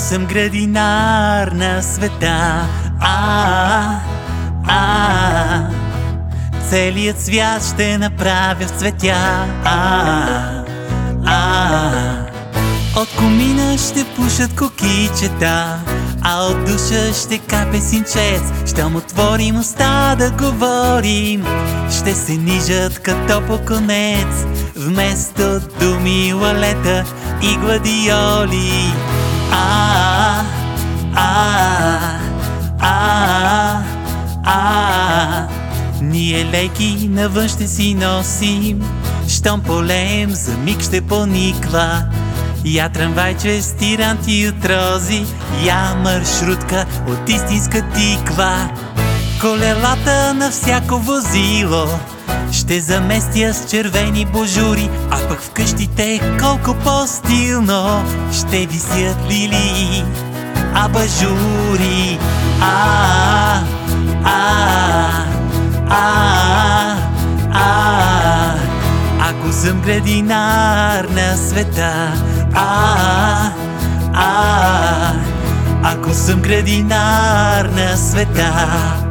съм градинар на света, целият свят ще направя в цветя, от комина ще пушат кукичета, а от душа ще капе синчец. Щом отворим уста да говорим, ще се нижат като по конец, вместо думи, лалета и гладиоли. Ние леки навън ще си носим, щом полеем за миг ще пониква. Я трамвайче с тиранти от рози, я маршрутка от истинска тиква. Колелата на всяко возило ще заместя с червени божури, а пък в къщите колко по-стилно ще висят лилии, абажури. Ако съм градинар на света, ако съм градинар на света.